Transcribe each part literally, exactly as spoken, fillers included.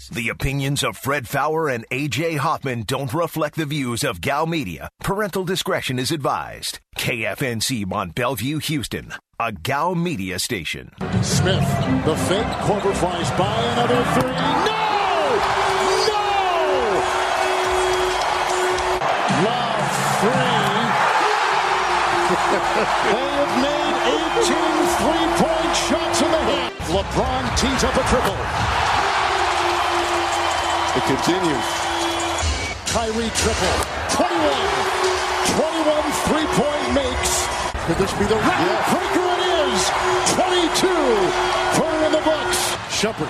The opinions of Fred Faour and A J Hoffman don't reflect the views of Gal Media. Parental discretion is advised. K F N C Mont Bellevue, Houston, a Gal Media station. Smith, the fake, Korver flies by, another three. No! No! Love three. They have made eighteen three-point shots in the hit. LeBron tees up a triple. It continues. Kyrie triple. twenty-one. twenty-one three-point makes. Could this be the record yeah. breaker? It is. twenty-two. Put it in the books. Shepard.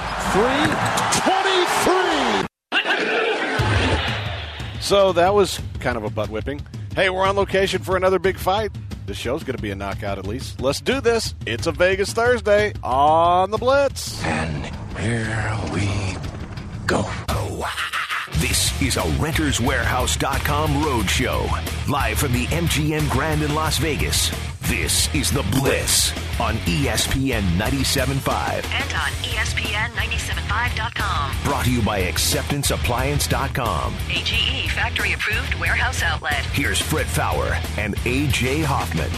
Three. twenty-three. So that was kind of a butt whipping. Hey, we're on location for another big fight. This show's going to be a knockout at least. Let's do this. It's a Vegas Thursday on the Blitz. And here we go. This is a Renters Warehouse dot com roadshow. Live from the M G M Grand in Las Vegas. This is The Blitz on E S P N ninety-seven point five. And on E S P N ninety-seven point five dot com. Brought to you by Acceptance Appliance dot com. A G E factory approved warehouse outlet. Here's Fred Faour and A J Hoffman.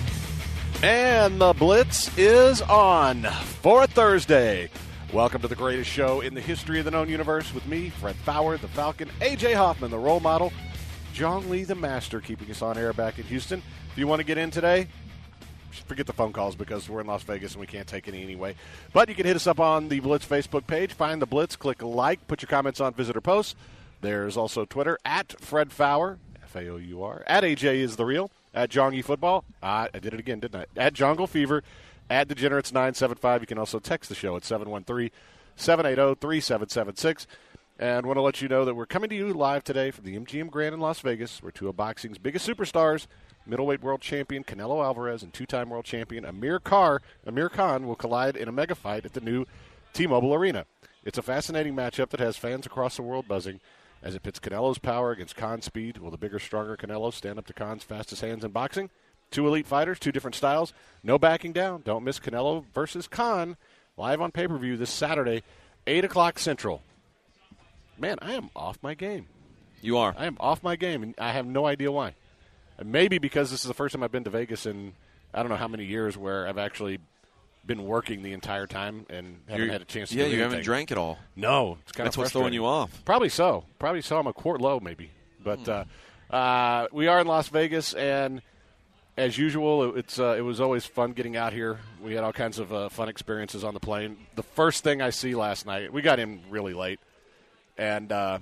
And The Blitz is on for a Thursday. Welcome to the greatest show in the history of the known universe with me, Fred Faour, the Falcon, A J Hoffman, the role model, John Lee, the master, keeping us on air back in Houston. If you want to get in today, forget the phone calls because we're in Las Vegas and we can't take any anyway. But you can hit us up on the Blitz Facebook page. Find the Blitz, click like, put your comments on visitor posts. There's also Twitter, at Fred Faour, F A O U R, at A J is the real, at Jongy Football. Uh, I did it again, didn't I? At Jongle Fever. At Degenerates nine seven five. You can also text the show at seven one three, seven eight zero, three seven seven six. And want to let you know that we're coming to you live today from the M G M Grand in Las Vegas, where two of boxing's biggest superstars, middleweight world champion Canelo Alvarez and two-time world champion Amir Kar, Amir Khan will collide in a mega fight at the new T-Mobile Arena. It's a fascinating matchup that has fans across the world buzzing as it pits Canelo's power against Khan's speed. Will the bigger, stronger Canelo stand up to Khan's fastest hands in boxing? Two elite fighters, two different styles, no backing down. Don't miss Canelo versus Khan, live on pay-per-view this Saturday, eight o'clock Central. Man, I am off my game. You are. I am off my game, and I have no idea why. Maybe because this is the first time I've been to Vegas in I don't know how many years where I've actually been working the entire time and haven't You're, had a chance to yeah, do you anything. haven't drank at all. No. It's kind That's of what's throwing you off. Probably so. Probably so. I'm a quart low maybe. But hmm. uh, uh, we are in Las Vegas, and as usual, it's uh, it was always fun getting out here. We had all kinds of uh, fun experiences on the plane. The first thing I see last night, we got in really late, and uh,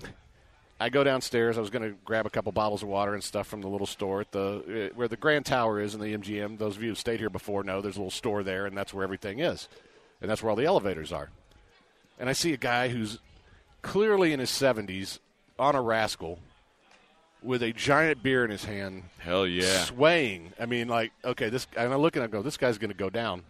I go downstairs. I was going to grab a couple bottles of water and stuff from the little store at the uh, where the Grand Tower is in the M G M. Those of you who stayed here before know there's a little store there, and that's where everything is, and that's where all the elevators are. And I see a guy who's clearly in his seventies on a Rascal with a giant beer in his hand. Hell yeah. Swaying. I mean, like, okay, this. And I look and I go, this guy's going to go down.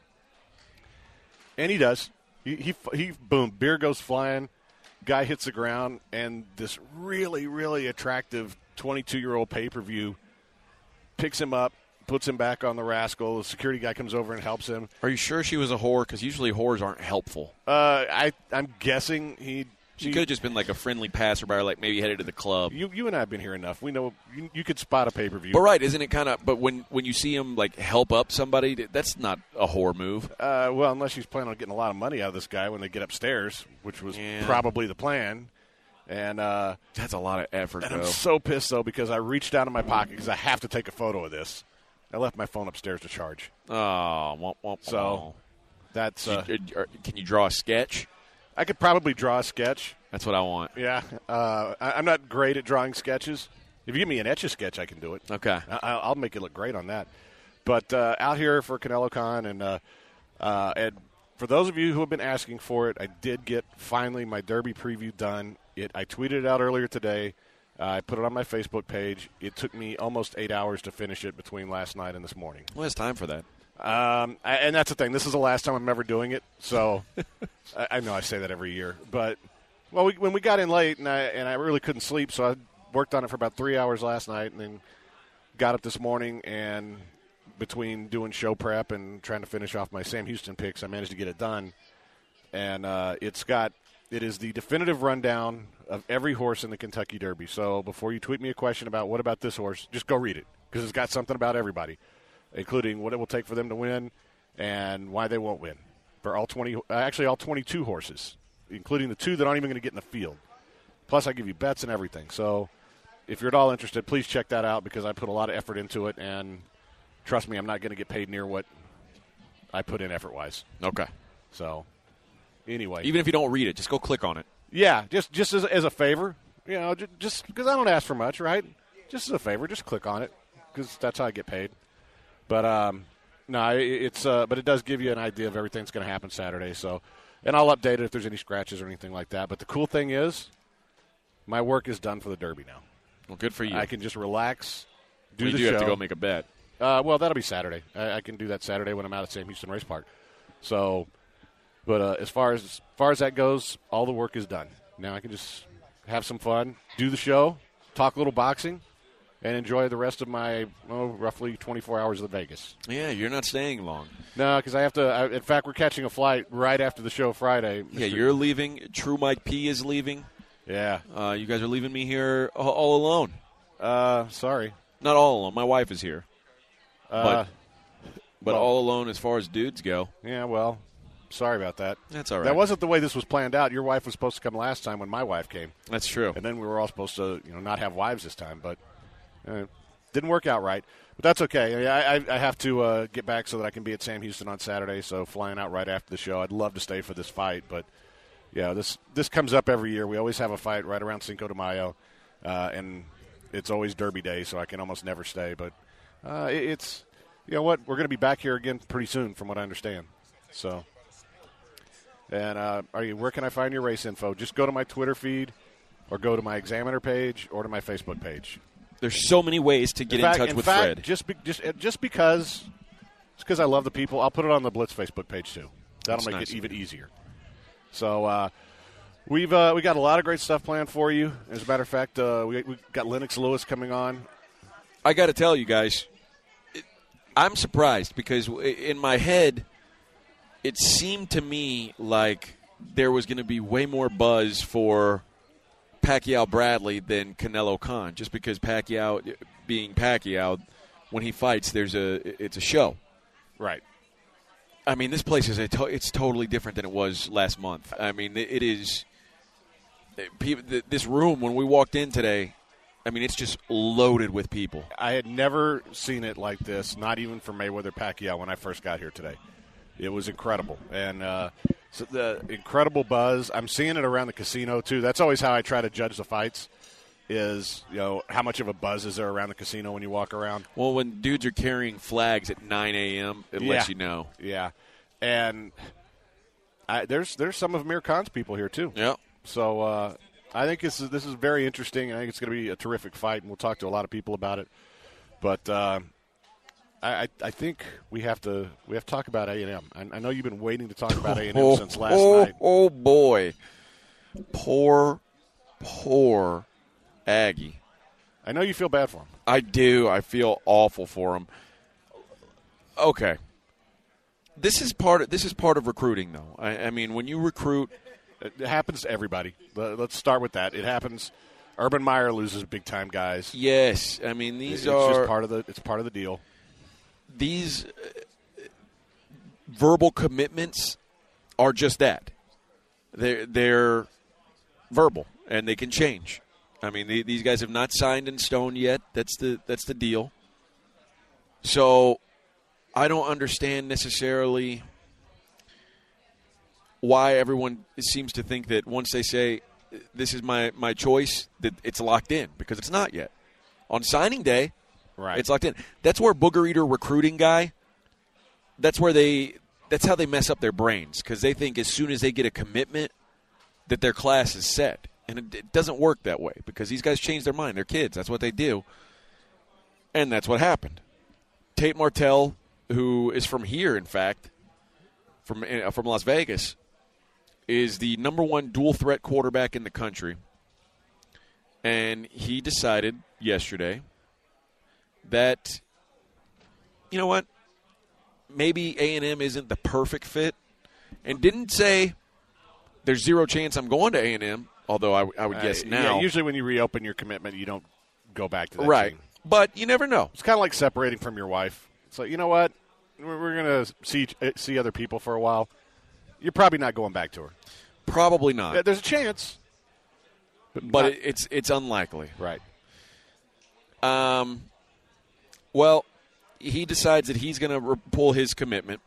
And he does. He, he, he, boom, beer goes flying. Guy hits the ground, and this really, really attractive twenty-two-year-old pay-per-view picks him up, puts him back on the Rascal. The security guy comes over and helps him. Are you sure she was a whore? Because usually whores aren't helpful. Uh, I, I'm guessing he... She could have just been like a friendly passerby, or like maybe headed to the club. You, you and I have been here enough. We know you, you could spot a pay-per-view. But right, isn't it kind of? But when, when you see him like help up somebody, that's not a whore move. Uh, well, unless she's planning on getting a lot of money out of this guy when they get upstairs, which was yeah. probably the plan. And uh, that's a lot of effort. And though. I'm so pissed though because I reached down in my pocket because I have to take a photo of this. I left my phone upstairs to charge. Oh, womp, womp, so womp. that's. Uh, Can you draw a sketch? I could probably draw a sketch. That's what I want. Yeah. Uh, I, I'm not great at drawing sketches. If you give me an Etch-a-Sketch, I can do it. Okay. I, I'll make it look great on that. But uh, out here for Canelo Khan, and, uh, uh, and for those of you who have been asking for it, I did get finally my Derby preview done. It I tweeted it out earlier today. Uh, I put it on my Facebook page. It took me almost eight hours to finish it between last night and this morning. Well, it's time for that. Um, I, and that's the thing. This is the last time I'm ever doing it. So I, I know I say that every year. But well, we, when we got in late and I and I really couldn't sleep, so I worked on it for about three hours last night, and then got up this morning. And between doing show prep and trying to finish off my Sam Houston picks, I managed to get it done. And uh, it's got it is the definitive rundown of every horse in the Kentucky Derby. So before you tweet me a question about what about this horse, just go read it because it's got something about everybody, including what it will take for them to win and why they won't win for all twenty, actually all twenty-two horses, including the two that aren't even going to get in the field. Plus, I give you bets and everything. So if you're at all interested, please check that out because I put a lot of effort into it, and trust me, I'm not going to get paid near what I put in effort-wise. Okay. So anyway. Even if you don't read it, just go click on it. Yeah, just just as, as a favor, you know, just because I don't ask for much, right? Just as a favor, just click on it because that's how I get paid. But um, no, it's uh, but it does give you an idea of everything that's going to happen Saturday. So, and I'll update it if there's any scratches or anything like that. But the cool thing is, my work is done for the Derby now. Well, good for you. I can just relax, do well, the you do show. have to go make a bet. Uh, well, that'll be Saturday. I, I can do that Saturday when I'm out at Sam Houston Race Park. So, but uh, as far as, as far as that goes, all the work is done. Now I can just have some fun, do the show, talk a little boxing, and enjoy the rest of my oh, roughly twenty-four hours of Vegas. Yeah, you're not staying long. No, because I have to. I, in fact, we're catching a flight right after the show Friday. Yeah, Mister you're leaving. True Mike P is leaving. Yeah. Uh, you guys are leaving me here all, all alone. Uh, sorry. Not all alone. My wife is here. Uh, but but well, all alone as far as dudes go. Yeah, well, sorry about that. That's all right. That wasn't the way this was planned out. Your wife was supposed to come last time when my wife came. That's true. And then we were all supposed to, you know, not have wives this time, but uh, didn't work out right. But that's okay. I, I, I have to uh, get back so that I can be at Sam Houston on Saturday, so flying out right after the show. I'd love to stay for this fight, but, yeah, this this comes up every year. We always have a fight right around Cinco de Mayo, uh, and it's always Derby Day, so I can almost never stay. But uh, it, it's, you know what, we're going to be back here again pretty soon from what I understand. So, and uh, are you, where can I find your race info? Just go to my Twitter feed or go to my Examiner page or to my Facebook page. There's so many ways to get in, in fact, touch in with fact, Fred. Just, be, just, just because, just because I love the people, I'll put it on the Blitz Facebook page too. That'll That's make nice it even easier. So uh, we've uh, we got a lot of great stuff planned for you. As a matter of fact, uh, we we got Lennox Lewis coming on. I got to tell you guys, it, I'm surprised because in my head, it seemed to me like there was going to be way more buzz for Pacquiao Bradley than Canelo Khan, just because Pacquiao, being Pacquiao, when he fights, there's a it's a show. Right. I mean, this place is a to- it's totally different than it was last month. I mean, it, it is it, people, th- this room when we walked in today. I mean, it's just loaded with people. I had never seen it like this, not even for Mayweather Pacquiao when I first got here today. It was incredible, and uh, so the incredible buzz. I'm seeing it around the casino too. That's always how I try to judge the fights. Is, you know, how much of a buzz is there around the casino when you walk around? Well, when dudes are carrying flags at nine a.m., it yeah. lets you know. Yeah, and I, there's there's some of Amir Khan's people here too. Yeah. So uh, I think this is this is very interesting. I think it's going to be a terrific fight, and we'll talk to a lot of people about it. But uh, I, I think we have to we have to talk about A and M. I, I know you've been waiting to talk about A and M oh, since last oh, night. Oh boy, poor, poor Aggie. I know you feel bad for him. I do. I feel awful for him. Okay, this is part of this is part of recruiting, though. I, I mean, when you recruit, it happens to everybody. Let's start with that. It happens. Urban Meyer loses big time guys. Yes, I mean these it's are just part of the. It's part of the deal. These uh, verbal commitments are just that. They're they're verbal, and they can change. I mean, the, these guys have not signed in stone yet. That's the that's the deal. So, I don't understand necessarily why everyone seems to think that once they say this is my, my choice, that it's locked in, because it's not yet. On signing day, right, it's locked in. That's where Booger Eater recruiting guy. That's where they. That's how they mess up their brains, because they think as soon as they get a commitment that their class is set. And it, it doesn't work that way, because these guys change their mind. They're kids. That's what they do. And that's what happened. Tate Martell, who is from here, in fact, from uh, from Las Vegas, is the number one dual threat quarterback in the country. And he decided yesterday that, you know what, maybe A and M isn't the perfect fit, and didn't say there's zero chance I'm going to A and M, although I, I would Uh, guess now. Yeah, usually when you reopen your commitment, you don't go back to that Right. team. But you never know. It's kind of like separating from your wife. It's like, you know what? We're, we're going to see see other people for a while. You're probably not going back to her. Probably not. There's a chance. But not- it, it's it's unlikely. Right. Um, well, he decides that he's going to re- pull his commitment.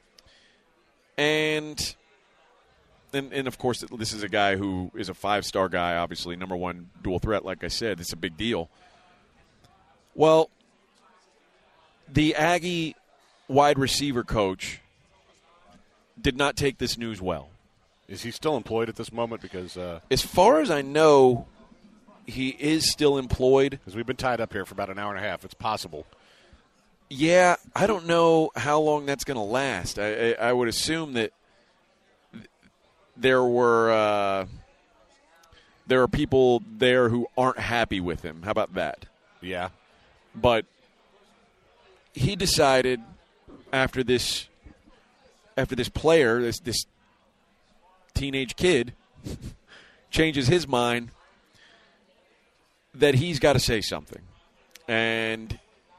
And, and, and, of course, this is a guy who is a five-star guy, obviously, number one dual threat, like I said. It's a big deal. Well, the Aggie wide receiver coach did not take this news well. Is he still employed at this moment? Because uh, As far as I know, he is still employed. because we've been tied up here for about an hour and a half. It's possible. Yeah, I don't know how long that's going to last. I, I, I would assume that th- there were uh, there are people there who aren't happy with him. How about that? Yeah. But he decided after this after this player, this this teenage kid, changes his mind that he's got to say something. And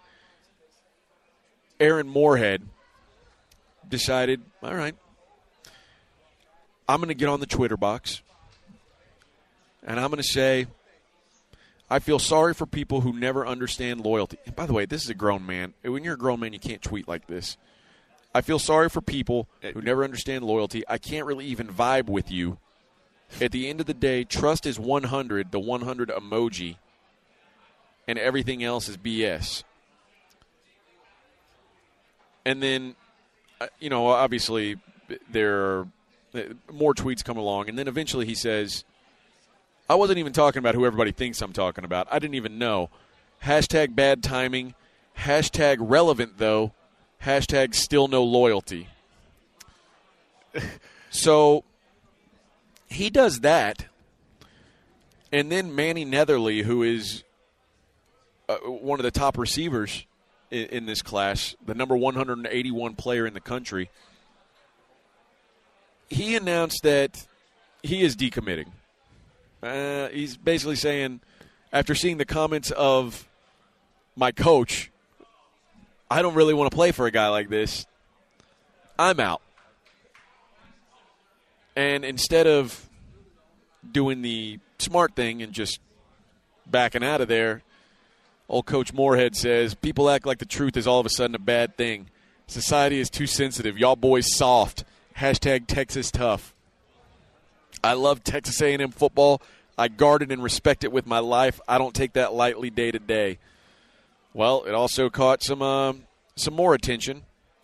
Aaron Moorhead decided, all right, I'm going to get on the Twitter box, and I'm going to say, I feel sorry for people who never understand loyalty. And by the way, this is a grown man. When you're a grown man, you can't tweet like this. I feel sorry for people who never understand loyalty. I can't really even vibe with you. At the end of the day, trust is one hundred, the one hundred emoji, and everything else is B S. And then, uh, you know, obviously there are more tweets come along. And then eventually he says, I wasn't even talking about who everybody thinks I'm talking about. I didn't even know. Hashtag bad timing. Hashtag relevant, though. Hashtag still no loyalty. So he does that. And then Manny Netherly, who is uh, one of the top receivers in, in this class, the number one hundred eighty-one player in the country, he announced that he is decommitting. Uh, he's basically saying, after seeing the comments of my coach, I don't really want to play for a guy like this. I'm out. And instead of doing the smart thing and just backing out of there, old Coach Moorhead says, people act like the truth is all of a sudden a bad thing. Society is too sensitive. Y'all boys soft. Hashtag Texas tough. I love Texas A and M football. I guard it and respect it with my life. I don't take that lightly day to day. Well, it also caught some uh, some more attention.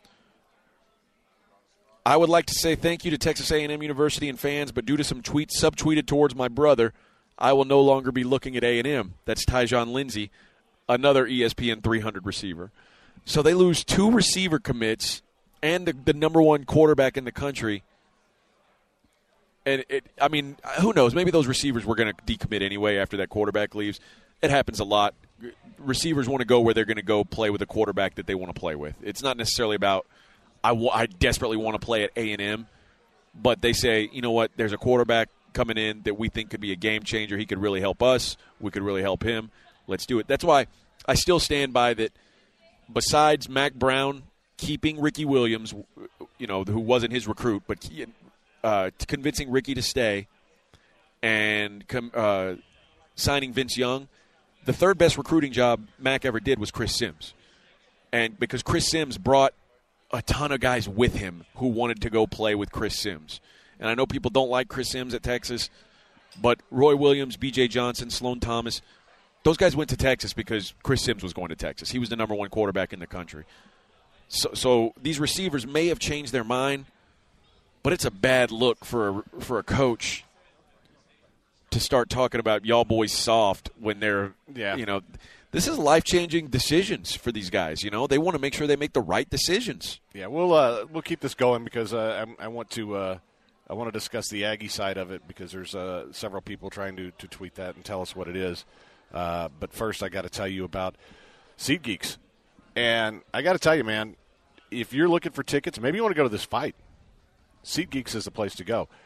I would like to say thank you to Texas A and M University and fans, but due to some tweets subtweeted towards my brother, I will no longer be looking at A and M. That's Tyjon Lindsey, another E S P N three hundred receiver. So they lose two receiver commits and the, the number one quarterback in the country. And, it, I mean, who knows? Maybe those receivers were going to decommit anyway after that quarterback leaves. It happens a lot. Receivers want to go where they're going to go play with a quarterback that they want to play with. It's not necessarily about, I, w- I desperately want to play at A and M, but they say, you know what, there's a quarterback coming in that we think could be a game changer. He could really help us. We could really help him. Let's do it. That's why I still stand by that besides Mac Brown keeping Ricky Williams, you know, who wasn't his recruit, but he, Uh, convincing Ricky to stay and com- uh, signing Vince Young, the third best recruiting job Mac ever did was Chris Sims. And because Chris Sims brought a ton of guys with him who wanted to go play with Chris Sims. And I know people don't like Chris Sims at Texas, but Roy Williams, B J Johnson, Sloan Thomas, those guys went to Texas because Chris Sims was going to Texas. He was the number one quarterback in the country. So, so these receivers may have changed their mind, but it's a bad look for a, for a coach to start talking about y'all boys soft when they're, Yeah. you know, this is life-changing decisions for these guys. You know, they want to make sure they make the right decisions. Yeah, we'll uh, we'll keep this going because uh, I, I want to uh, I want to discuss the Aggie side of it because there's uh, several people trying to, to tweet that and tell us what it is. Uh, but first, I got to tell you about SeatGeeks, and I got to tell you, man, if you're looking for tickets, maybe you want to go to this fight. SeatGeeks is the place to go.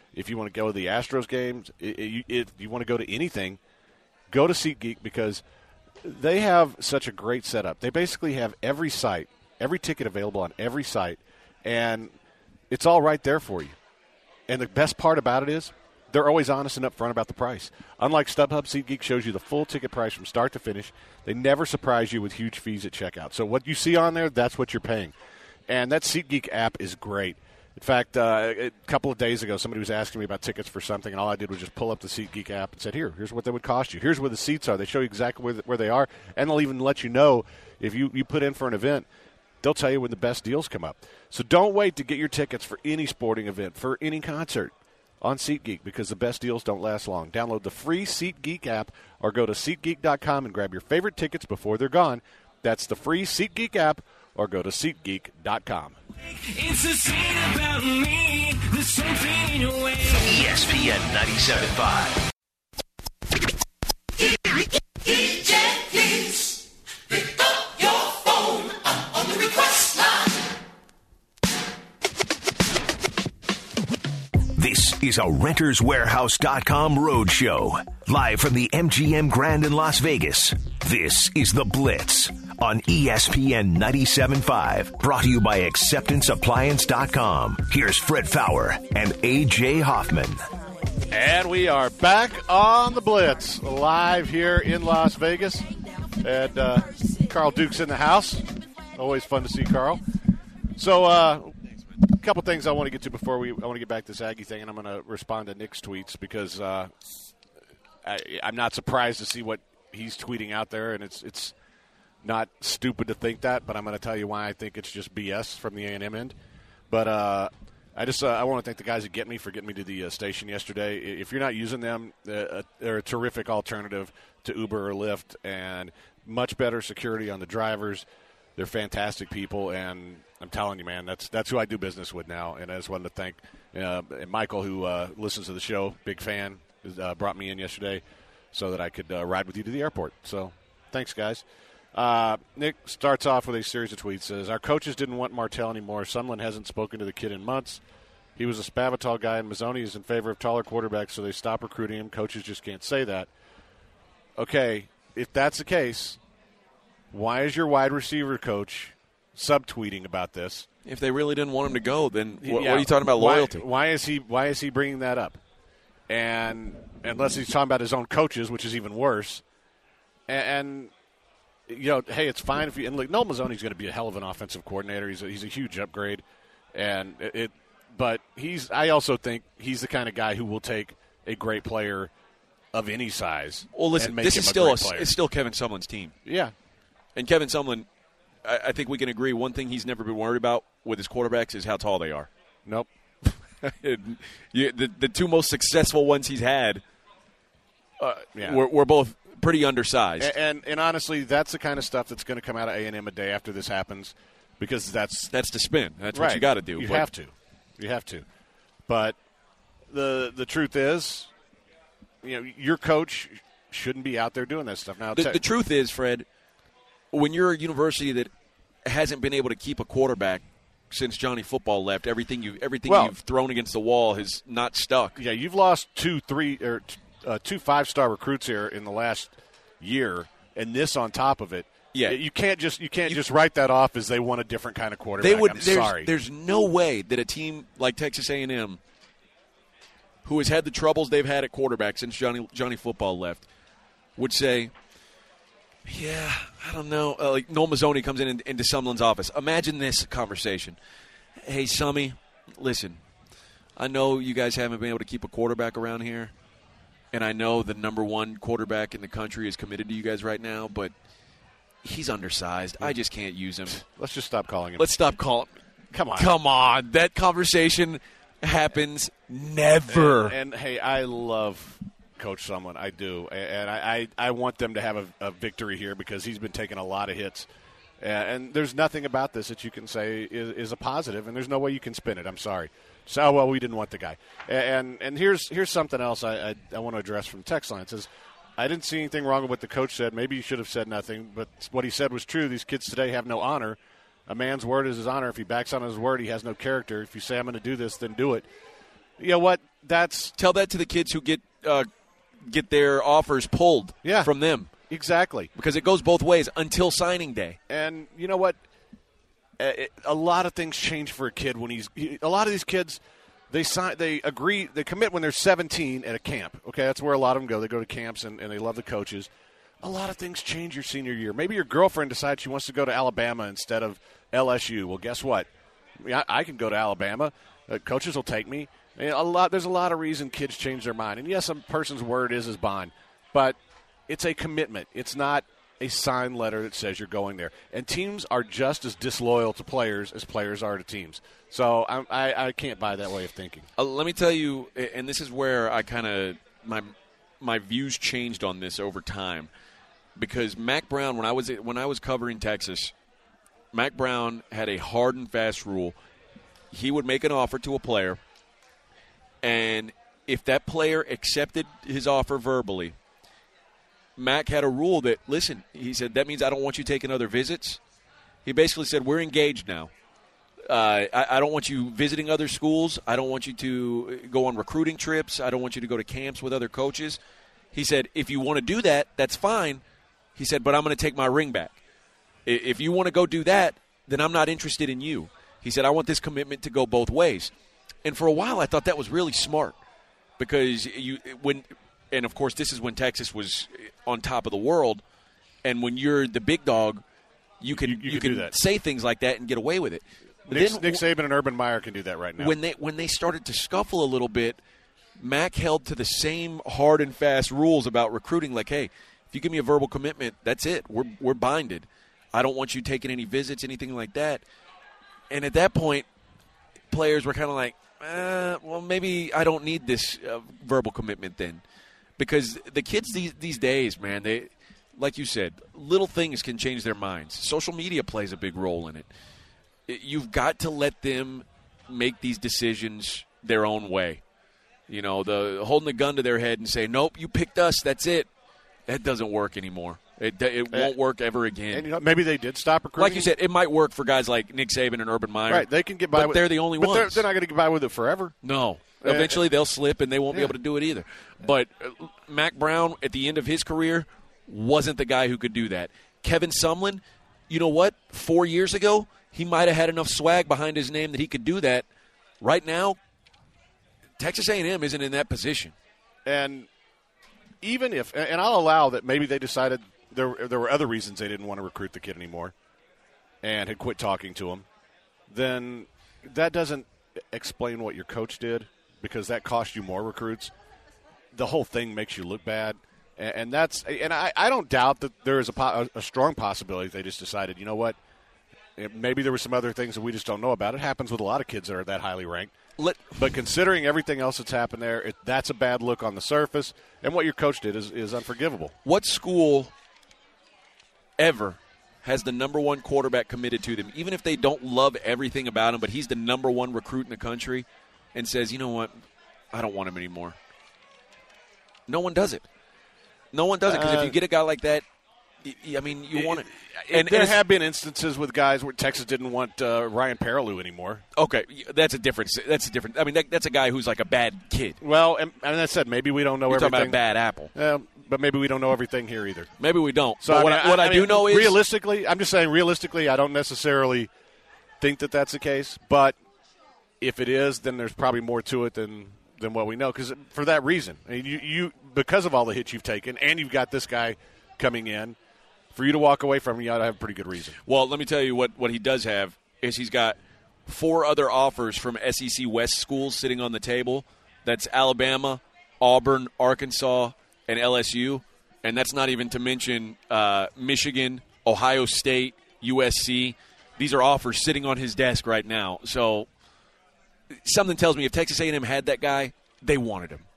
if you want to go to the Astros games, if you want to go to anything, go to SeatGeek because they have such a great setup. They basically have every site, every ticket available on every site, and it's all right there for you. And the best part about it is they're always honest and upfront about the price. Unlike StubHub, SeatGeek shows you the full ticket price from start to finish. They never surprise you with huge fees at checkout. So what you see on there, that's what you're paying. And that SeatGeek app is great. In fact, uh, a couple of days ago, somebody was asking me about tickets for something, and all I did was just pull up the SeatGeek app and said, here, here's what they would cost you. Here's where the seats are. They show you exactly where, the, where they are, and they'll even let you know if you, you put in for an event, they'll tell you when the best deals come up. So don't wait to get your tickets for any sporting event, for any concert on SeatGeek, because the best deals don't last long. Download the free SeatGeek app or go to SeatGeek dot com and grab your favorite tickets before they're gone. That's the free SeatGeek app or go to SeatGeek dot com. It's a scene about me. There's something in your way. E S P N ninety-seven point five. Pick up your phone. I'm on the request line. This is a Renters Warehouse dot com road show. Live from the M G M Grand in Las Vegas. This is The Blitz on E S P N ninety-seven point five. Brought to you by Acceptance Appliance dot com. Here's Fred Faour and A J Hoffman. And we are back on The Blitz, live here in Las Vegas. And uh, Carl Duke's in the house. Always fun to see Carl. So, uh, a couple things I want to get to before we I want to get back to this Aggie thing, and I'm going to respond to Nick's tweets because uh, I, I'm not surprised to see what he's tweeting out there, and it's it's not stupid to think that, but I'm going to tell you why I think it's just B S from the A and M end. But uh, I just uh, I want to thank the guys that get me for getting me to the uh, station yesterday. If you're not using them, uh, they're a terrific alternative to Uber or Lyft, and much better security on the drivers. They're fantastic people, and I'm telling you, man, that's that's who I do business with now. And I just wanted to thank uh, Michael, who uh, listens to the show, big fan, uh, brought me in yesterday so that I could uh, ride with you to the airport. So thanks, guys. Uh, Nick starts off with a series of tweets. Says, our coaches didn't want Martell anymore. Sumlin hasn't spoken to the kid in months. He was a Spavital guy, and Mazzoni is in favor of taller quarterbacks, so they stop recruiting him. Coaches just can't say that. Okay, if that's the case, why is your wide receiver coach subtweeting about this? If they really didn't want him to go, then what, Yeah, what are you talking about loyalty? Why, why is he Why is he bringing that up? And unless he's talking about his own coaches, which is even worse. And, and you know, hey, it's fine if you and look, Noel Mazzoni's going to be a hell of an offensive coordinator. He's a, he's a huge upgrade, and it, it. But he's. I also think he's the kind of guy who will take a great player of any size. Well, listen, and make this him is a still great a, player. it's still Kevin Sumlin's team. Yeah. And Kevin Sumlin, I, I think we can agree, one thing he's never been worried about with his quarterbacks is how tall they are. Nope. you, the, the two most successful ones he's had uh, Yeah. were, were both pretty undersized. And, and and honestly, that's the kind of stuff that's going to come out of A and M a day after this happens, because that's That's the spin. That's right. what you got to do. You But have to. You have to. But the the truth is, you know, your coach shouldn't be out there doing that stuff. Now, The, te- the truth is, Fred, when you're a university that hasn't been able to keep a quarterback since Johnny Football left, everything you everything Well- you've thrown against the wall has not stuck. yeah, you've lost two, three, or uh, two five-star recruits here in the last year, and this on top of it. Yeah. you can't just you can't just write that off as they want a different kind of quarterback. They would. I'm there's, sorry. there's no way that a team like Texas A and M, who has had the troubles they've had at quarterback since Johnny Johnny Football left, would say, "Yeah, I don't know." Uh, like Noel Mazzoni comes in, in into Sumlin's office. Imagine this conversation: "Hey, Summy, listen, I know you guys haven't been able to keep a quarterback around here, and I know the number one quarterback in the country is committed to you guys right now, but he's undersized. I just can't use him. Let's just stop calling him. Let's stop calling. Come on. Come on. That conversation happens never. And, and hey, I love Coach Sumlin. I do, and I, I, I want them to have a, a victory here because he's been taking a lot of hits. And, and there's nothing about this that you can say is, is a positive, and there's no way you can spin it. I'm sorry. So, oh, well, we didn't want the guy. And and here's here's something else I, I, I want to address from the text line. It says, I didn't see anything wrong with what the coach said. Maybe you should have said nothing, but what he said was true. These kids today have no honor. A man's word is his honor. If he backs on his word, he has no character. If you say, I'm going to do this, then do it. You know what? that's Tell that to the kids who get uh, get their offers pulled Yeah. from them. exactly. Because it goes both ways until signing day. And you know what? Uh, it, a lot of things change for a kid when he's. He, a lot of these kids, they sign, they agree, they commit when they're seventeen at a camp. Okay, that's where a lot of them go. They go to camps and, and they love the coaches. A lot of things change your senior year. Maybe your girlfriend decides she wants to go to Alabama instead of L S U. Well, guess what? I, mean, I, I can go to Alabama. Uh, coaches will take me. I mean, a lot. There's a lot of reason kids change their mind. And yes, a person's word is his bond, but it's a commitment. It's not a signed letter that says you're going there. And teams are just as disloyal to players as players are to teams. So I, I, I can't buy that way of thinking. Uh, let me tell you, and this is where I kind of my my views changed on this over time, because Mack Brown, when I was when I was covering Texas, Mack Brown had a hard and fast rule. He would make an offer to a player, and if that player accepted his offer verbally, Mack had a rule that, listen, he said, that means I don't want you taking other visits. He basically said, we're engaged now. Uh, I, I don't want you visiting other schools. I don't want you to go on recruiting trips. I don't want you to go to camps with other coaches. He said, if you want to do that, that's fine. He said, but I'm going to take my ring back. If you want to go do that, then I'm not interested in you. He said, I want this commitment to go both ways. And for a while, I thought that was really smart, because you when – and, of course, this is when Texas was on top of the world. And when you're the big dog, you can You- you you, can do can that. say things like that and get away with it. But Nick, then Nick Saban and Urban Meyer can do that right now. when they when they started to scuffle a little bit, Mack held to the same hard and fast rules about recruiting. Like, hey, if you give me a verbal commitment, that's it. We're we're binded. I don't want you taking any visits, anything like that. And at that point, players were kind of like, eh, well, maybe I don't need this uh, verbal commitment then. Because the kids these, these days, man, they, like you said, little things can change their minds. Social media plays a big role in it. It- You've got to let them make these decisions their own way. You know, the holding the gun to their head and say, nope, you picked us, that's it. That doesn't work anymore. It, it won't work ever again. and you know, maybe they did stop recruiting. Like you said, it might work for guys like Nick Saban and Urban Meyer. right? They can get by. but with, they're the only but ones. They're, they're not going to get by with it forever. No. Uh, Eventually they'll slip and they won't be yeah. able to do it either. But uh, Mack Brown, at the end of his career, wasn't the guy who could do that. Kevin Sumlin, you know what? Four years ago, he might have had enough swag behind his name that he could do that. Right now, Texas A and M isn't in that position. And even if, and I'll allow that maybe they decided there there were other reasons they didn't want to recruit the kid anymore and had quit talking to him, then that doesn't explain what your coach did, because that cost you more recruits. The whole thing makes you look bad. And, and that's, and I, I don't doubt that there is a, po- a strong possibility they just decided, you know what, maybe there were some other things that we just don't know about. It happens with a lot of kids that are that highly ranked. Let, But considering everything else that's happened there, it, that's a bad look on the surface. And what your coach did is, is unforgivable. what school ever has the number one quarterback committed to them, even if they don't love everything about him, but he's the number one recruit in the country, and says, you know what, I don't want him anymore? No one does it. No one does it, because Uh, if you get a guy like that, y- y- I mean, you want it. And there it's- have been instances with guys where Texas didn't want uh, Ryan Perilou anymore. Okay, that's a different. That's a different. I mean, that, that's a guy who's like a bad kid. Well, and, and I said maybe we don't know You're talking everything. about a bad apple. Uh, but maybe we don't know everything here either. Maybe we don't. So But I what mean, I, what I, do mean, know is realistically, I'm just saying realistically, I don't necessarily think that that's the case. But if it is, then there's probably more to it than than what we know. Because for that reason, I mean, you, you because of all the hits you've taken, and you've got this guy coming in, for you to walk away from him, you ought to have a pretty good reason. Well, let me tell you what, what he does have is he's got four other offers from S E C West schools sitting on the table. That's Alabama, Auburn, Arkansas, and L S U. And that's not even to mention uh, Michigan, Ohio State, U S C. These are offers sitting on his desk right now. So something tells me if Texas A and M had that guy, they wanted him.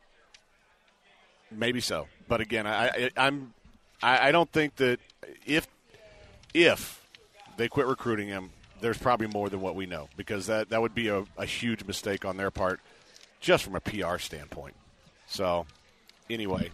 Maybe so, but again, I, I, I'm I, I don't think that if if they quit recruiting him, there's probably more than what we know, because that, that would be a, a huge mistake on their part, just from a P R standpoint. So, anyway,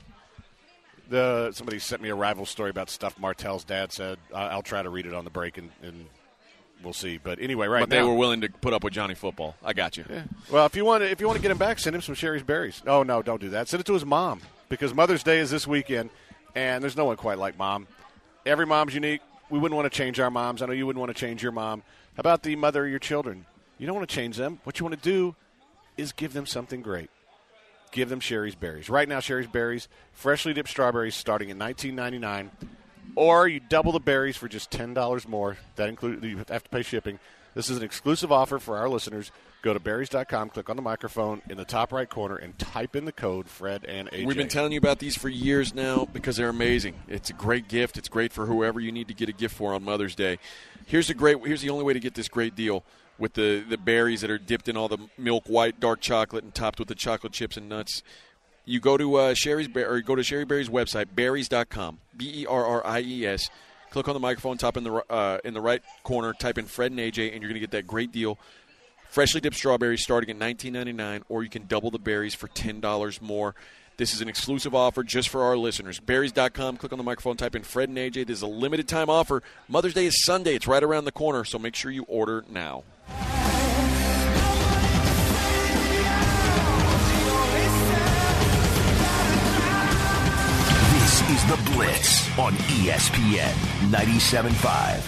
the somebody sent me a rival story about stuff Martell's dad said. I, I'll try to read it on the break and, and we'll see. But anyway, right but now. But they were willing to put up with Johnny Football. I got you. Yeah. Well, if you want to, if you want to get him back, send him some Sherry's Berries. Oh, no, don't do that. Send it to his mom because Mother's Day is this weekend, and there's no one quite like Mom. Every mom's unique. We wouldn't want to change our moms. I know you wouldn't want to change your mom. How about the mother of your children? You don't want to change them. What you want to do is give them something great. Give them Sherry's Berries. Right now, Sherry's Berries, freshly dipped strawberries starting at nineteen ninety-nine dollars. Or you double the berries for just ten dollars more. That includes you have to pay shipping. This is an exclusive offer for our listeners. Go to berries dot com, click on the microphone in the top right corner, and type in the code Fred and A J. We've been telling you about these for years now because they're amazing. It's a great gift. It's great for whoever you need to get a gift for on Mother's Day. Here's a great. Here's the only way to get this great deal with the, the berries that are dipped in all the milk, white, dark chocolate, and topped with the chocolate chips and nuts. You go to uh, Sherry's or you go to Sherry Berry's website, berries dot com, B E R R I E S. Click on the microphone top in the uh, in the right corner. Type in Fred and A J, and you're going to get that great deal. Freshly dipped strawberries starting at nineteen ninety-nine dollars, or you can double the berries for ten dollars more. This is an exclusive offer just for our listeners. berries dot com. Click on the microphone. Type in Fred and A J. This is a limited time offer. Mother's Day is Sunday. It's right around the corner, so make sure you order now. Is The Blitz on E S P N ninety-seven point five.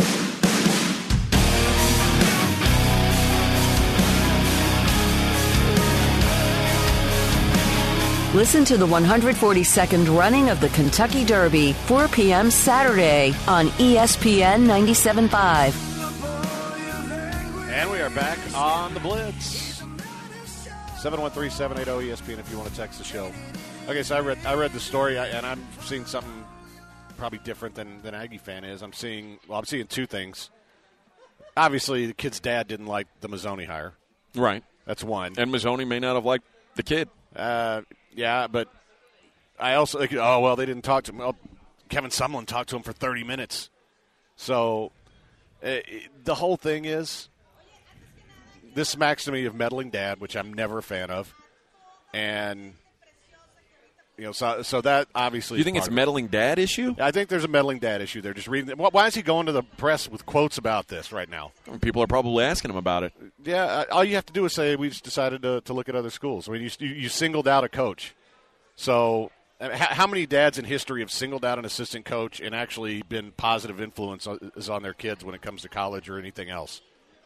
Listen to the one hundred forty-second running of the Kentucky Derby, four p.m. Saturday on E S P N ninety-seven point five. And we are back on The Blitz. seven one three, seven eight zero, E S P N if you want to text the show. Okay, so I read I read the story, and I'm seeing something probably different than than Aggie fan is. I'm seeing well, I'm seeing two things. Obviously, the kid's dad didn't like the Mazzoni hire. Right. That's one. And Mazzoni may not have liked the kid. Uh, yeah, but I also like, oh well, they didn't talk to him. Well, Kevin Sumlin talked to him for thirty minutes. So uh, the whole thing is this smacks to me of meddling dad, which I'm never a fan of, and. You know, so so that obviously. You think it's a meddling dad issue? I think there's a meddling dad issue there. Just reading. Why is he going to the press with quotes about this right now? I mean, people are probably asking him about it. Yeah, all you have to do is say we just decided to, to look at other schools. I mean, you you singled out a coach. So, how many dads in history have singled out an assistant coach and actually been positive influence on their kids when it comes to college or anything else?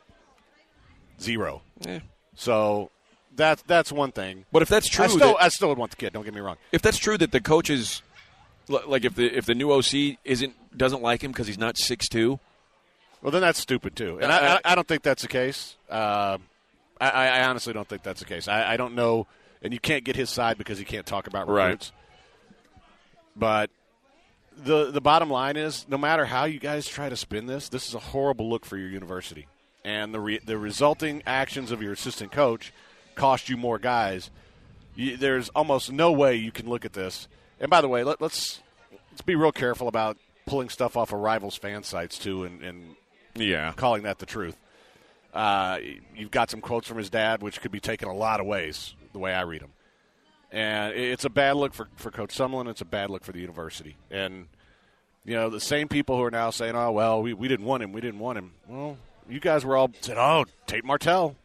Zero. Yeah. So. That's that's one thing. But if that's true, I still, that, I still would want the kid. Don't get me wrong. If that's true that the coaches, like if the if the new O C isn't doesn't like him because he's not six two, well then that's stupid too. And I, I, I don't think that's the case. Uh, I, I honestly don't think that's the case. I, I don't know, and you can't get his side because he can't talk about recruits. Right. But the the bottom line is, no matter how you guys try to spin this, this is a horrible look for your university, and the re, the resulting actions of your assistant coach cost you more guys. You, there's almost no way you can look at this. And by the way, let, let's let's be real careful about pulling stuff off of rivals' fan sites too, and, and yeah, calling that the truth. Uh, you've got some quotes from his dad, which could be taken a lot of ways, the way I read them. And it's a bad look for, for Coach Sumlin. It's a bad look for the university. And you know, the same people who are now saying, "Oh well, we, we didn't want him. We didn't want him." Well, you guys were all said, "Oh, Tate Martell."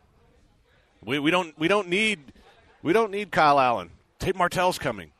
We we don't we don't need we don't need Kyle Allen. Tate Martell's coming.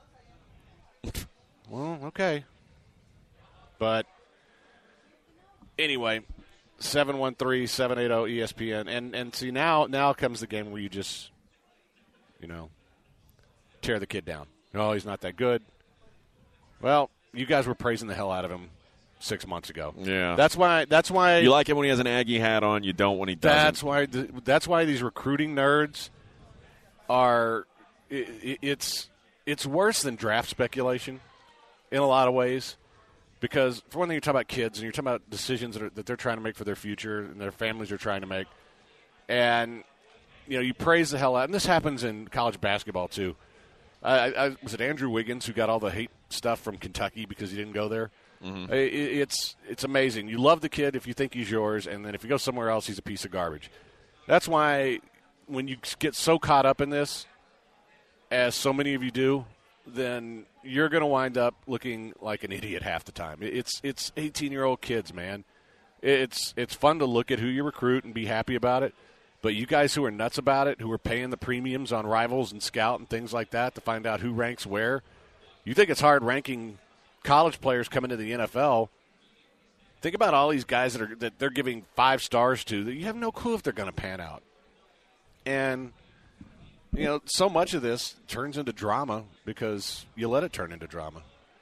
Well, okay. But anyway, seven one three, seven eight zero E S P N. And and see now now comes the game where you just you know tear the kid down. No, he's not that good. Well, you guys were praising the hell out of him six months ago. Yeah, that's why. That's why you like him when he has an Aggie hat on. You don't when he doesn't. That's why. That's why these recruiting nerds are. It, it's it's worse than draft speculation in a lot of ways, because for one thing, you're talking about kids and you're talking about decisions that, are, that they're trying to make for their future and their families are trying to make, and you know you praise the hell out. And this happens in college basketball too. I, I was it Andrew Wiggins who got all the hate stuff from Kentucky because he didn't go there. Mm-hmm. It, it's it's amazing. You love the kid if you think he's yours, and then if you go somewhere else, he's a piece of garbage. That's why when you get so caught up in this, as so many of you do, then you're going to wind up looking like an idiot half the time. It's it's eighteen-year-old kids, man. it's it's fun to look at who you recruit and be happy about it. But you guys who are nuts about it, who are paying the premiums on Rivals and Scout and things like that to find out who ranks where, you think it's hard ranking college players coming to the N F L. Think about all these guys that are that they're giving five stars to that you have no clue if they're going to pan out. And, you know, so much of this turns into drama because you let it turn into drama.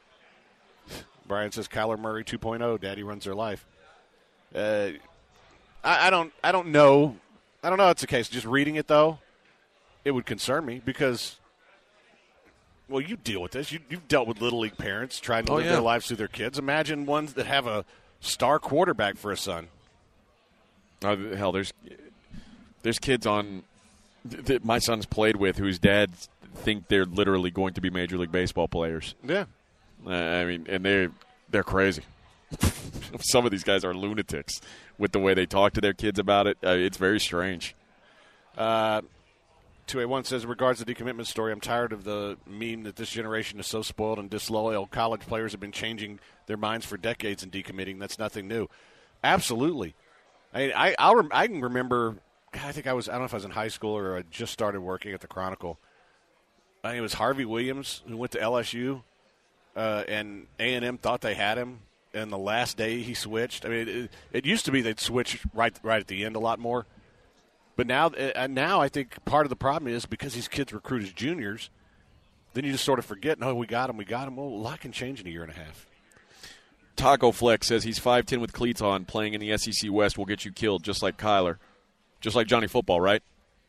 Brian says Kyler Murray two point oh, Daddy runs their life. Uh, I, I don't I don't know. I don't know if it's the case. Just reading it, though, it would concern me because, well, you deal with this. You, you've dealt with Little League parents trying to oh, live yeah. their lives through their kids. Imagine ones that have a star quarterback for a son. Oh, hell, there's there's kids on that my son's played with whose dads think they're literally going to be Major League Baseball players. Yeah. Uh, I mean, and they're, they're crazy. Some of these guys are lunatics with the way they talk to their kids about it. Uh, it's very strange. Uh, two A one says, in regards to the decommitment story, I'm tired of the meme that this generation is so spoiled and disloyal. College players have been changing their minds for decades and decommitting. That's nothing new. Absolutely. I I I'll rem- I can remember, I think I was, I don't know if I was in high school or I just started working at the Chronicle. I think it was Harvey Williams who went to L S U, uh, and A and M thought they had him. And the last day he switched. I mean, it, it used to be they'd switch right right at the end a lot more. But now, uh, now I think part of the problem is because these kids recruit as juniors, then you just sort of forget, no, we got him, we got him. Well, a lot can change in a year and a half. Taco Flex says he's five ten with cleats on, playing in the S E C West will get you killed, just like Kyler. Just like Johnny Football, right?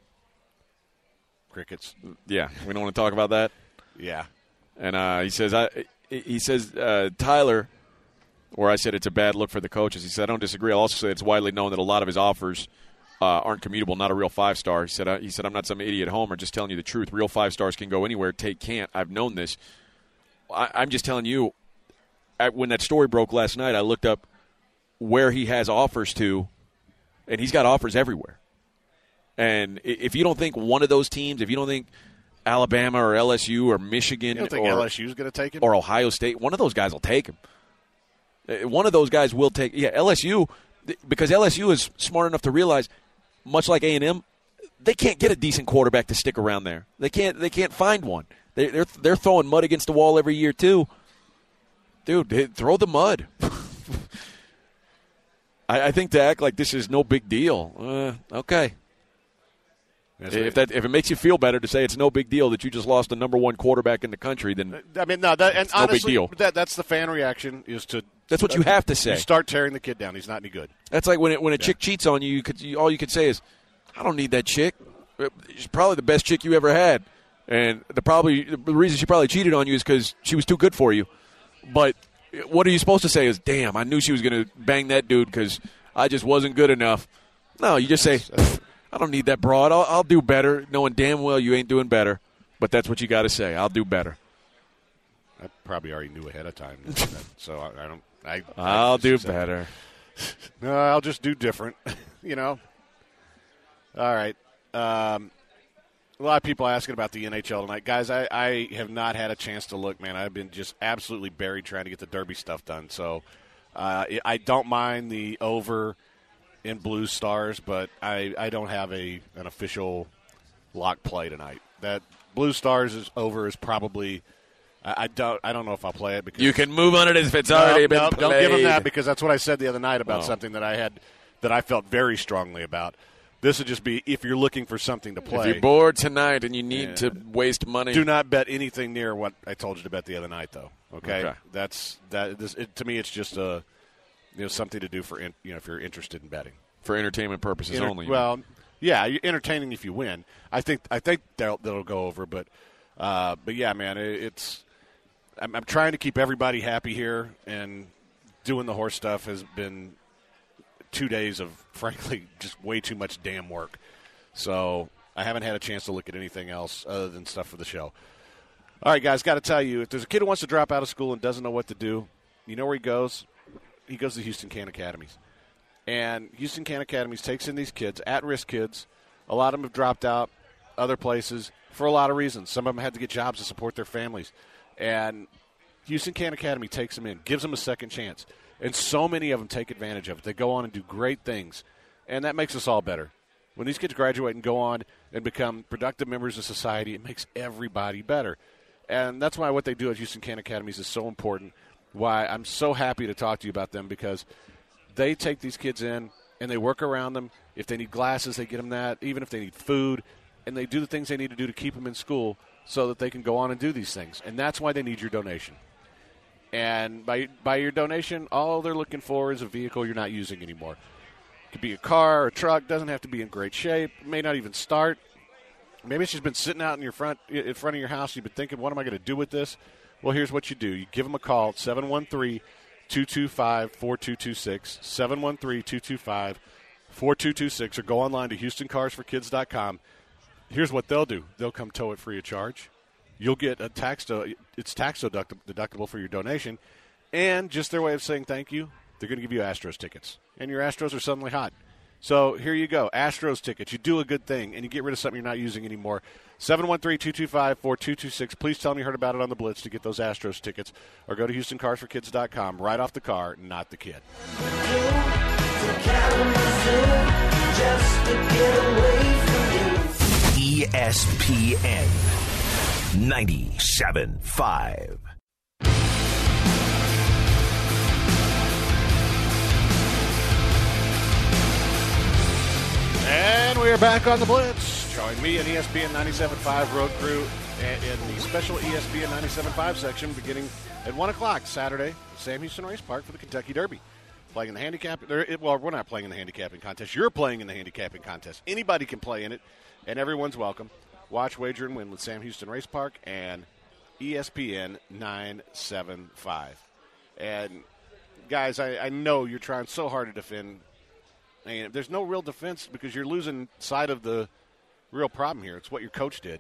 Crickets. Yeah, we don't want to talk about that. Yeah. And uh, he says, I, he says uh, Tyler, where I said it's a bad look for the coaches. He said, I don't disagree. I'll also say it's widely known that a lot of his offers uh, aren't commutable, not a real five-star. He said, uh, he said, I'm not some idiot homer, just telling you the truth. Real five-stars can go anywhere. Tate can't. I've known this. I, I'm just telling you, at, when that story broke last night, I looked up where he has offers to, and he's got offers everywhere. And if you don't think one of those teams, if you don't think Alabama or L S U or Michigan You don't think or, L S U is going to take him? or Ohio State, one of those guys will take him. One of those guys will take – yeah, L S U – because L S U is smart enough to realize, much like A and M, they can't get a decent quarterback to stick around there. They can't They can't find one. They, they're they're throwing mud against the wall every year too. Dude, throw the mud. I, I think to act like this is no big deal, uh, okay. If that if it makes you feel better to say it's no big deal that you just lost the number one quarterback in the country, then I mean, no, that, and it's honestly, no big deal. That, that's the fan reaction is to. That's what you have to say. You start tearing the kid down. He's not any good. That's like when it, when a Yeah. chick cheats on you, you could you, all you could say is, "I don't need that chick. She's probably the best chick you ever had." And the probably the reason she probably cheated on you is because she was too good for you. But what are you supposed to say? Is, "Damn, I knew she was going to bang that dude because I just wasn't good enough." No, you just say, "I don't need that broad. I'll, I'll do better," knowing damn well you ain't doing better. But that's what you got to say. I'll do better. I probably already knew ahead of time, so I, I don't. I, I'll I do just- better. No, I'll just do different. You know. All right. Um, a lot of people asking about the N H L tonight, guys. I, I have not had a chance to look, man. I've been just absolutely buried trying to get the Derby stuff done. So uh, I don't mind the over in Blue Stars, but I, I don't have a an official lock play tonight. That Blue Stars is over is probably. I don't. I don't know if I'll play it because You can move on it as if it's already no, been no, played. Don't give them that because that's what I said the other night about Oh. something that I had that I felt very strongly about. This would just be if you're looking for something to If play. you're bored tonight and you need Yeah. to waste money, Do not bet anything near what I told you to bet the other night, though. Okay, Okay. that's that. This, it, to me, it's just a you know something to do for in, you know if you're interested in betting. for entertainment purposes Enter- only. Well, yeah, you're entertaining if you win. I think I think they'll, they'll go over, but uh, but yeah, man, it, it's. I'm, I'm trying to keep everybody happy here, and doing the horse stuff has been two days of, frankly, just way too much damn work. So I haven't had a chance to look at anything else other than stuff for the show. All right, guys, got to tell you, if there's a kid who wants to drop out of school and doesn't know what to do, you know where he goes? He goes to Houston Can Academies. And Houston Can Academies takes in these kids, at-risk kids. A lot of them have dropped out other places for a lot of reasons. Some of them had to get jobs to support their families. And Houston Can Academy takes them in, gives them a second chance. And so many of them take advantage of it. They go on and do great things. And that makes us all better. When these kids graduate and go on and become productive members of society, it makes everybody better. And that's why what they do at Houston Can Academies is so important, why I'm so happy to talk to you about them, because they take these kids in and they work around them. If they need glasses, they get them that, even if they need food. And they do the things they need to do to keep them in school so that they can go on and do these things. And that's why they need your donation. And by by your donation, all they're looking for is a vehicle you're not using anymore. It could be a car or a truck. Doesn't have to be in great shape. It may not even start. Maybe it's just been sitting out in your front in front of your house. You've been thinking, what am I going to do with this? Well, here's what you do. You give them a call at seven one three, two two five, four two two six, seven one three, two two five, four two two six, or go online to houston cars for kids dot com. Here's what they'll do. They'll come tow it free of charge. You'll get a tax – it's tax deductible for your donation. And just their way of saying thank you, they're going to give you Astros tickets. And your Astros are suddenly hot. So here you go, Astros tickets. You do a good thing, and you get rid of something you're not using anymore. seven one three, two two five, four two two six. Please tell them you heard about it on the Blitz to get those Astros tickets. Or go to houston cars for kids dot com. Right off the car, not the kid. E S P N ninety-seven point five. And we are back on the Blitz. Join me and E S P N ninety-seven point five Road Crew in the special E S P N ninety-seven point five section beginning at one o'clock Saturday, Sam Houston Race Park for the Kentucky Derby. Playing in the handicap. Well, we're not playing in the handicapping contest. You're playing in the handicapping contest. Anybody can play in it, and everyone's welcome. Watch, wager, and win with Sam Houston Race Park and E S P N nine seven five. And, guys, I, I know you're trying so hard to defend. And there's no real defense because you're losing sight of the real problem here. It's what your coach did.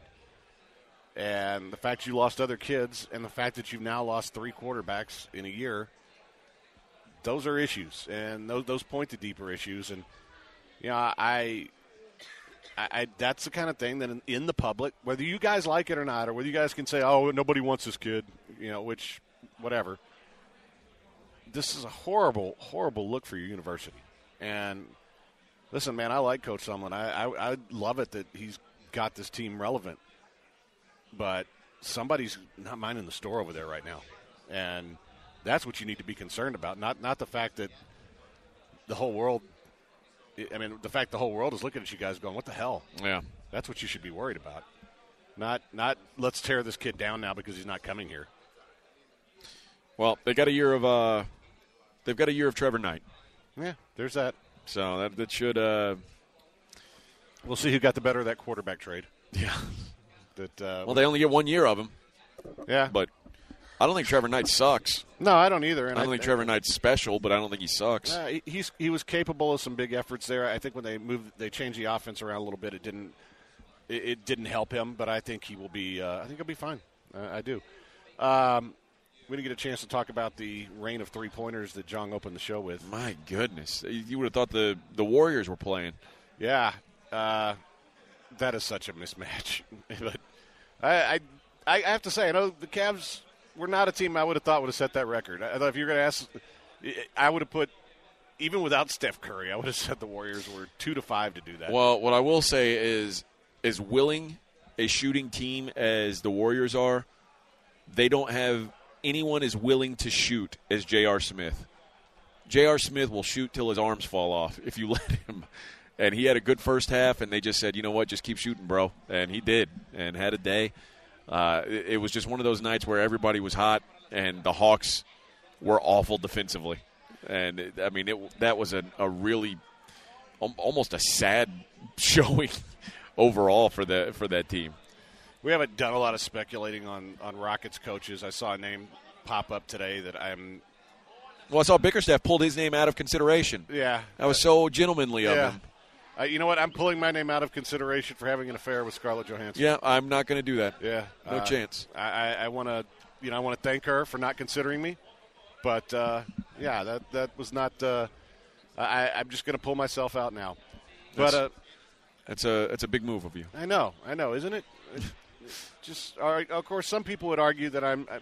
And the fact you lost other kids and the fact that you've now lost three quarterbacks in a year, those are issues. And those, those point to deeper issues. And, you know, I – I, I, that's the kind of thing that in, in the public, whether you guys like it or not, or whether you guys can say, oh, nobody wants this kid, you know, which, whatever. This is a horrible, horrible look for your university. And, listen, man, I like Coach Sumlin. I, I, I love it that he's got this team relevant. But somebody's not minding the store over there right now. And that's what you need to be concerned about, not not the fact that the whole world – I mean, the fact the whole world is looking at you guys going, what the hell? Yeah. That's what you should be worried about. Not, not let's tear this kid down now because he's not coming here. Well, they got a year of uh, they've got a year of Trevor Knight. Yeah, there's that. So that that should uh, we'll see who got the better of that quarterback trade. Yeah. That uh, well, they only get one year of him. Yeah. But I don't think Trevor Knight sucks. No, I don't either. And I don't I, think Trevor Knight's special, but I don't think he sucks. Uh, he, he's he was capable of some big efforts there. I think when they moved, they changed the offense around a little bit. It didn't it, it didn't help him, but I think he will be. Uh, I think he'll be fine. Uh, I do. Um, we didn't get a chance to talk about the rain of three pointers that Jong opened the show with. My goodness, you would have thought the the Warriors were playing. Yeah, uh, that is such a mismatch. But I, I I have to say, I know the Cavs. We're not a team I would have thought would have set that record. I thought if you were going to ask, I would have put, even without Steph Curry, I would have said the Warriors were two to five to do that. Well, what I will say is, as willing a shooting team as the Warriors are, they don't have anyone as willing to shoot as J R. Smith. J R. Smith will shoot till his arms fall off if you let him. And he had a good first half, and they just said, you know what, just keep shooting, bro. And he did, and had a day. Uh, it, it was just one of those nights where everybody was hot, and the Hawks were awful defensively. And, it, I mean, it, that was a, a really um, almost a sad showing overall for the for that team. We haven't done a lot of speculating on, on Rockets coaches. I saw a name pop up today that I'm – Well, I saw Bickerstaff pulled his name out of consideration. Yeah. That was so gentlemanly of yeah. him. Uh, you know what? I'm pulling my name out of consideration for having an affair with Scarlett Johansson. Yeah, I'm not going to do that. Yeah. No uh, chance. I, I, I want to – you know, I want to thank her for not considering me. But, uh, yeah, that that was not uh, – I, I'm just going to pull myself out now. But That's, uh, that's, a, that's a big move of you. I know. I know. Isn't it? Just, all right, of course, some people would argue that I'm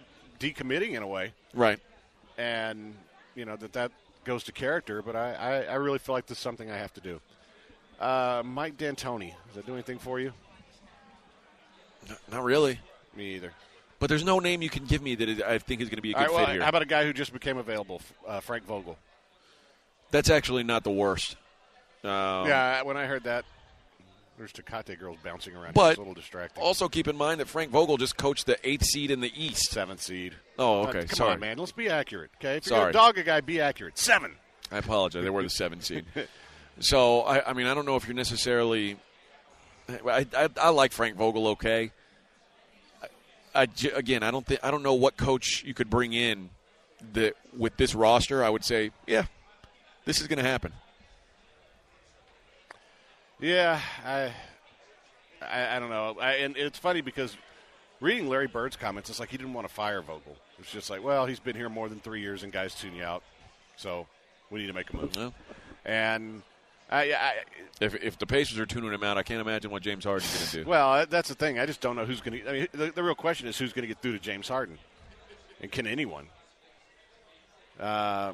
decommitting in a way. Right. And, you know, that that goes to character, but I, I, I really feel like this is something I have to do. Uh, Mike D'Antoni, does that do anything for you? No, not really. Me either. But there's no name you can give me that is, I think is going to be a good All right, well, fit here. how about a guy who just became available, uh, Frank Vogel? That's actually not the worst. Um, yeah, when I heard that, there's Tecate girls bouncing around. But it's a little distracting. Also keep in mind that Frank Vogel just coached the eighth seed in the East. Seventh seed. Oh, okay. Uh, come Sorry. on, man. Let's be accurate, okay? If you're Sorry. going to dog a guy, be accurate. Seven. I apologize. They were the seventh seed. So, I, I mean, I don't know if you're necessarily I, – I, I like Frank Vogel okay. I, I, again, I don't think I don't know what coach you could bring in that with this roster. I would say, yeah, this is going to happen. Yeah, I, I, I don't know. I, and it's funny because reading Larry Bird's comments, it's like he didn't want to fire Vogel. It's just like, well, he's been here more than three years and guys tune you out, so we need to make a move. No. And I, I, if if the Pacers are tuning him out, I can't imagine what James Harden's going to do. Well, that's the thing. I just don't know who's going to. I mean, the, the real question is who's going to get through to James Harden, and can anyone? Uh,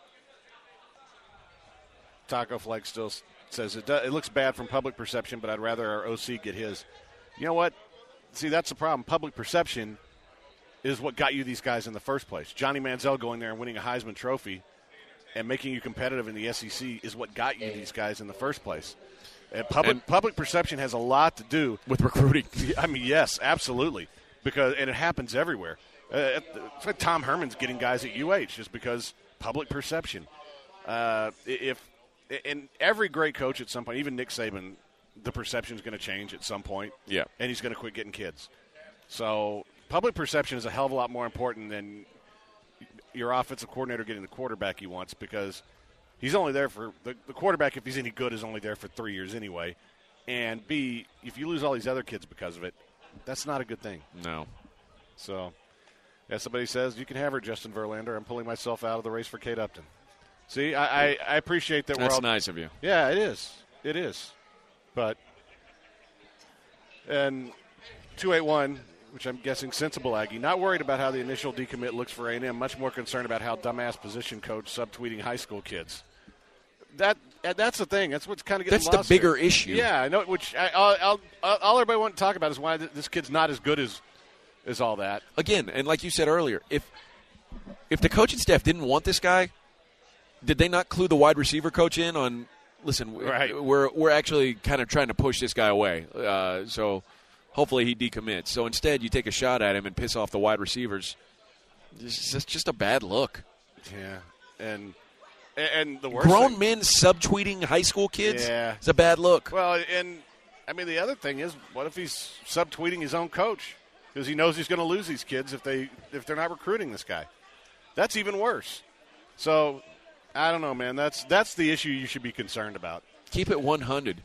Taco Fleck still says it, does, it looks bad from public perception, but I'd rather our O C get his. You know what? See, that's the problem. Public perception is what got you these guys in the first place. Johnny Manziel going there and winning a Heisman Trophy and making you competitive in the S E C is what got you these guys in the first place. And public and public perception has a lot to do with recruiting. I mean, yes, absolutely, because and it happens everywhere. Uh, it's like Tom Herman's getting guys at U H just because public perception. Uh, if and every great coach at some point, even Nick Saban, the perception is going to change at some point. Yeah, and he's going to quit getting kids. So public perception is a hell of a lot more important than your offensive coordinator getting the quarterback he wants, because he's only there for the, the quarterback. If he's any good, is only there for three years anyway. And B, if you lose all these other kids because of it, that's not a good thing. No. So, yeah, somebody says you can have her, Justin Verlander. I'm pulling myself out of the race for Kate Upton. See, I, I, I appreciate that. That's we're all, nice of you. Yeah, it is. It is. But and two eight one. Which I'm guessing sensible Aggie, not worried about how the initial decommit looks for A and M, much more concerned about how dumbass position coach subtweeting high school kids. That that's the thing. That's what's kind of getting That's lost the bigger here. issue. Yeah, I know. Which I, I'll, I'll, all everybody wants to talk about is why this kid's not as good as as all that. Again, and like you said earlier, if if the coaching staff didn't want this guy, did they not clue the wide receiver coach in on? Listen, right. we're we're actually kind of trying to push this guy away. Uh, so. Hopefully he decommits. So instead, you take a shot at him and piss off the wide receivers. It's just, just a bad look. Yeah, and and the worst grown thing, men subtweeting high school kids. Yeah, it's a bad look. Well, and I mean the other thing is, what if he's subtweeting his own coach because he knows he's going to lose these kids if they if they're not recruiting this guy? That's even worse. So I don't know, man. That's that's the issue you should be concerned about. Keep it one hundred,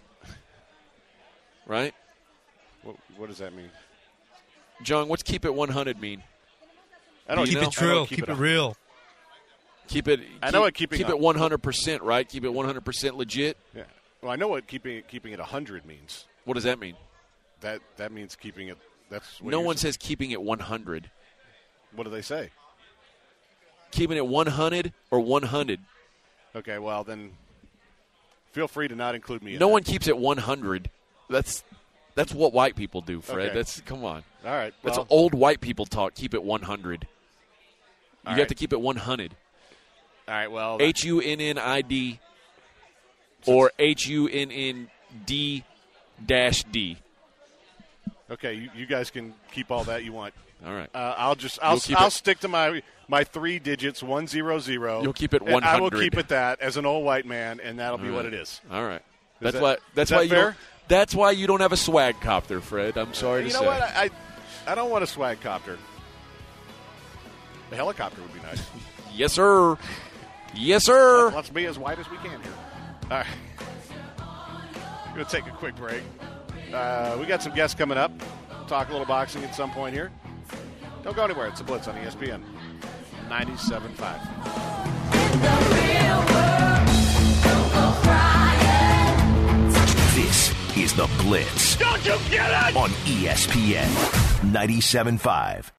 right? What, what does that mean? John, what's keep it one hundred mean? I don't keep know. it true. Keep, keep it, it real. Keep it. I keep, know what keeping keep a, it one hundred percent, right? Keep it one hundred percent legit. Yeah. Well, I know what keeping it, keeping it one hundred means. What does that mean? That that means keeping it. That's what no you're one saying. says keeping it one hundred. What do they say? Keeping it one hundred or one hundred. Okay. Well, then feel free to not include me. In no that. one keeps it one hundred. That's. That's what white people do, Fred. Okay. That's come on. All right. That's well, old white people talk. Keep it one hundred. You All have right. to keep it one hundred. All right. Well, H U N N I D or H U N N D dash D. Okay, you, you guys can keep all that you want. All right. Uh, I'll just I'll keep I'll it- stick to my my three digits one zero zero. You'll keep it and one I will hundred. keep it that as an old white man, and that'll be All what right. it is. All right. Is That's that- why. That's is why that you. fair? Don't, that's why you don't have a swag copter, Fred. I'm sorry you to know say. what? I, I I don't want a swag copter. A helicopter would be nice. Yes, sir. Yes, sir. Let's be as white as we can here. All right. We're going to take a quick break. Uh, we got some guests coming up. We'll talk a little boxing at some point here. Don't go anywhere. It's a Blitz on E S P N ninety-seven point five. This is The Blitz. Don't you get it? On E S P N ninety-seven point five.